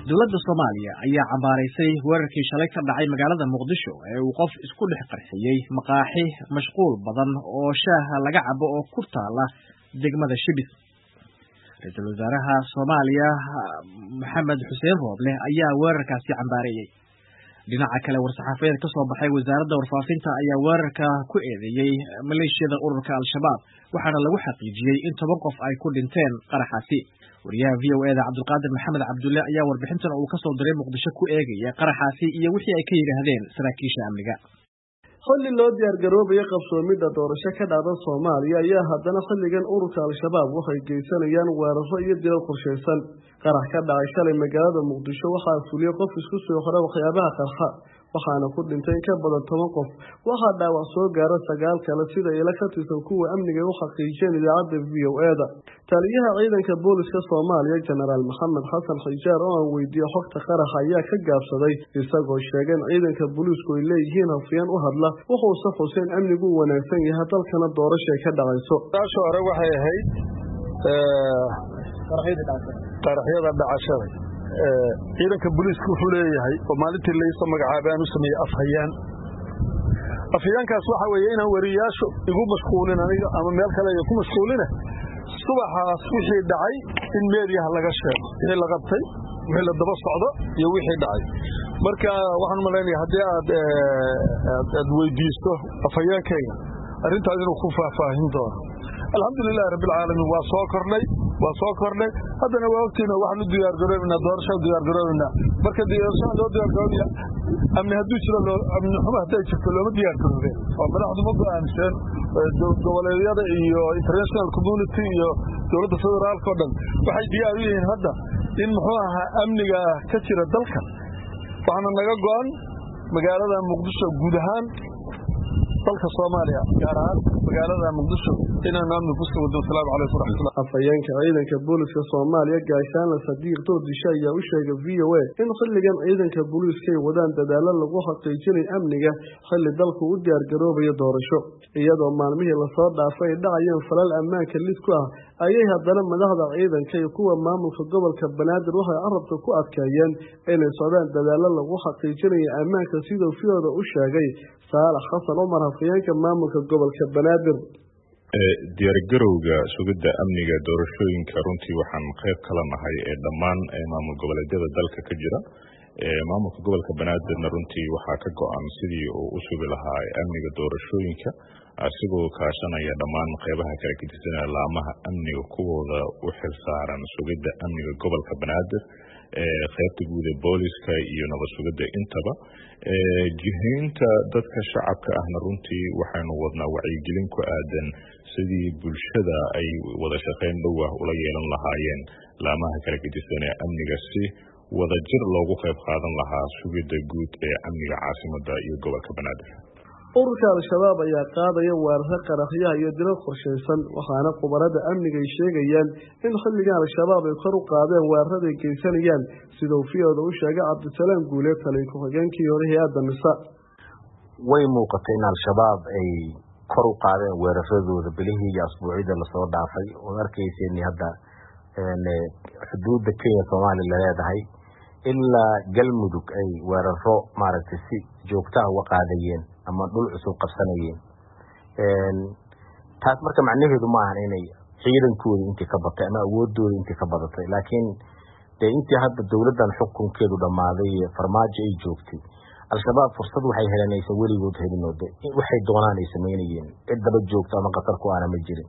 dowladda Soomaaliya ayaa cambaaraysay weerarkii shalay ka dhacay magaalada Muqdisho ee uu qof isku dhex qarxiyay maqaaxi mashquul badan oo shaaha laga cabo oo ku taala degmada Shibis. Ra'iisul Wasaaraha Soomaaliya Maxamed Xuseen Rooble ayaa weerarkaasi cambaareeyay. dhinaca kale war-saxaafadeed ka soo baxay wasaaradda warfaafinta ayaa weerarka ku eedeeyay maleeshiyada ururka Al-Shabaab waxaana lagu xaqiijiyay in 10 qof ay ku dhinteen qaraxaasi. wariyaha VOA-da Cabdulqaadir Maxamed Cabdulle ayaa warbixintan uu ka soo diray Muqdisho ku eegaya qaraxaasi iyo wixii ay ka yiraahdeen saraakiisha amniga. xilli loo diyaar garoobay qabsoomida doorasho ka dhacda Soomaaliya ayaa haddana xilligan ururka Al-Shabaab waxay geysanayaan weeraro iyo dilal qorsheysan. qarax ka dhacay shalay magaalada Muqdisho waxaa fuliyay qof isku soo xiray waxyaabaha qarxa waxaana ku dhintay ka badan 10 qof waxaa dhaawac soo gaaray 9 kale sida ila ka tirsan kuwa amniga u xaqiijiyay idaacadda VOA-da. taliyaha ciidanka booliska Soomaaliya Generaal Maxamed Xasan Xijaar oo aan weydiiyay xogta qarax ayaa ka gaabsaday isagoo sheegay in ciidanka booliisku ay leeyihiin hafiyaan u hadla wuxuu soo xuseen amnigu wanaagsan yahay dalkana doorasho ka dhacayso. taasoo hore waxay ahayd qaraxyada dhacashada ciidanka booliisku wuxuu leeyahay oo maalintii la isoo magacaabaan u sameeyay afhayaankaas waxa weeye inaan wariyaashu igu mashquulin aniga ama meel kale ay ku mashquulina subaxaas wixii dhacay in meediyaha laga sheego wixii la qabtay wixii la daba socdo iyo wixii dhacay marka waxaan maleynayaa haddii aad weydiisto afhayaankayga arrintaas inuu ku faahfaahin doono. alxamdulilah rabbil caalamiin waa soo kordhay haddana waa ogtiina waxaan u diyaar garoobaynaa doorasho diyaar garoobaynaa marka doorasho loo diyaar garoobayo amni hadduu jiro amni xumo hadday jirto looma diyaar garoobeen oo madaxdu ma go'aamseen goboleedyada iyo international community iyo dowladda federaalka oo dhan waxay diyaar u yihiin hadda in muxuu ahaa amniga ka jira dalka waxaana naga go'an magaalada Muqdisho guud ahaan dalka Soomaaliya gaar ahaan magaalada Muqdisho inaan amni ku soo wado. Salaamu calaykum waraxmatullahi. afhayeenka ciidanka booliska Soomaaliya Gaashaan Sadiiq Doodisha ayaa u sheegay VOA in xilligan ciidanka booliska ay wadaan dadaalo lagu xaqiijinayo amniga xilli dalku u diyaar garoobayo doorasho iyadoo maalmihii la soo dhaafay dhacayeen falal ammaanka lid ku ah ayay haddana madaxda ciidanka iyo kuwa maamulka gobolka Banaadir waxay carabta ku adkeeyeen inay socdaan dadaalo lagu xaqiijinayo ammaanka sidoo fiyoda u sheegay Saalax Xasan Umar afhayeenka maamulka gobolka Banaadir. diyaargarowga sugidda amniga doorashooyinka runtii waxaan qayb kala nahay dhammaan maamul goboleedyada dalka ka jira. maamulka gobolka Banaadirna runtii waxaa ka go'an sidii uu u sugi lahaa amniga doorashooyinka asigoo kaashanaya dhammaan qaybaha kala gedisan laamaha amniga kuwooda u xilsaaran sugidda amniga gobolka Banaadir qaybta guud ee booliska iyo nabad sugidda intaba jihaynta dadka shacabka ahna runtii waxaanu wadnaa wacyigelin ku aadan sidii bulshada ay wada shaqayn dhow ah ula yeelan lahaayeen laamaha kala gedisan ee amniga si wadajir loogu qayb qaadan lahaa sugidda guud ee amniga caasimadda iyo gobolka Banaadir. ururka Al-Shabaab ayaa qaadaya weerarada qaraxyaha iyo dilal qorsheysan waxaana khubarada amniga ay sheegayaan in xilligan Al-Shabaab ay kor u qaadeen weerarada ay geysanayaan sida uu fiyoda u sheegay Cabdisalaam Guuleed taliye ku-xigeenkii hore hay'adda NISA. way muuqatay in Al-Shabaab ay kor u qaadeen weeraradooda bilihii iyo asbuucida la soo dhaafay oo arkaysay hadda xuduudda Kenya Soomaaliya leedahay ilaa Galmudug ay weeraro maaragtay si joogto ah u qaadayeen ama dhul cusub qabsanayeen. taas marka macnaheedu ma aha inay ciidankooda intii ka batay ama awoodooda intii ka badatay laakiin intii hadda dawladdan xukunkeedu dhamaaday farmaajo ay joogtay Al-Shabaab fursad waxay helanaysaa weligood helinoode waxay doonaan ay sameeyeen cid daba joogto ama qatar ku aana ma jirin.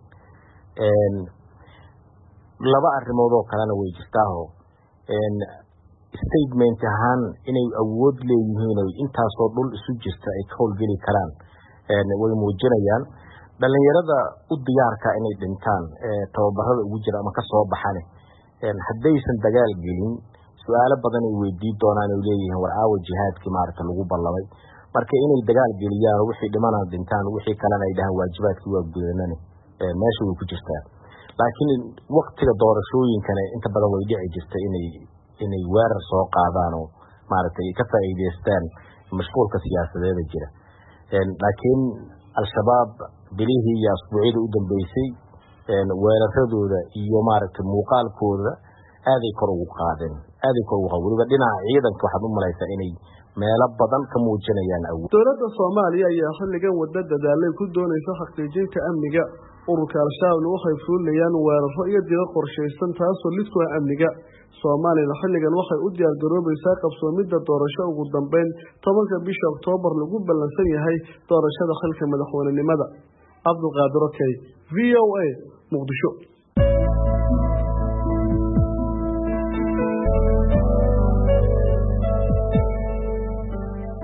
laba arrimood oo kalena way jirtaa statement ahaan inay awood leeyihiin oo intaas oo dhul isu jirta ay ka howlgeli karaan way muujinayaan dhalinyarada u diyaarka inay dhintaan tababarada ugu jira ama ka soo baxan haddaysan dagaal gelin su'aalo badan ay weydiin doonaan oo leeyihiin war aawa jihaadkii maarta lagu ballamay marka inay dagaal geliyaan wixii dhimanaa dhintaan wixii kalena ay dhahaan waajibaadkii waa gudanane meesha way ku jirtaa. laakiin waqtiga doorashooyinkana inta badan way dhici jirtay inay weerar soo qaadaan oo maaragtay ka faa'iideystaan mashquulka siyaasadeed jira. laakiin Al-Shabaab bilihii iyo asbuucida u dambeysay weeraradooda iyo maaragtay muuqaalkooda aaday kor ugu qaadeen weliba dhinaca ciidanka waxaad u malaysaa inay meelo badan ka muujinayaan awood. Dowladda Soomaaliya ayaa xilligan wada dadaalay ku doonaysa xaqiijinta amniga. Ururka Al-Shabaab waxay fuulayaan weeraro iyo dilo qorsheysan taasoo lid ku ah amniga. Soomaaliya xilligan waxay u diyaar garoobaysaa qabsoomidda doorasho ugu dambeyn 10ka bisha Oktoobar lagu ballansan yahay doorashada xilka madaxweynenimada. Abdulqaadir Okey, VOA, Muqdisho.